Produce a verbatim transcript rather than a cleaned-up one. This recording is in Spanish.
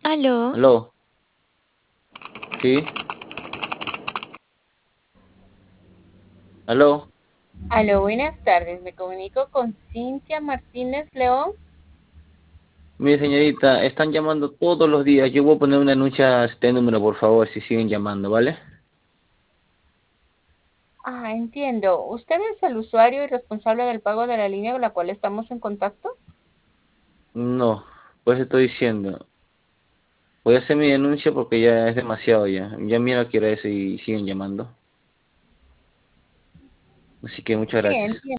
Aló, Aló, ¿sí? ¿Aló? Aló, buenas tardes. Me comunico con Cintia Martínez León. Mire, señorita, están llamando todos los días. Yo voy a poner una anuncia a este número, por favor, si siguen llamando, ¿vale? Ah, entiendo. ¿Usted es el usuario y responsable del pago de la línea con la cual estamos en contacto? No, pues estoy diciendo. Voy a hacer mi denuncia porque ya es demasiado ya. Ya mira que era eso y siguen llamando. Así que muchas Sí, gracias. entiendo.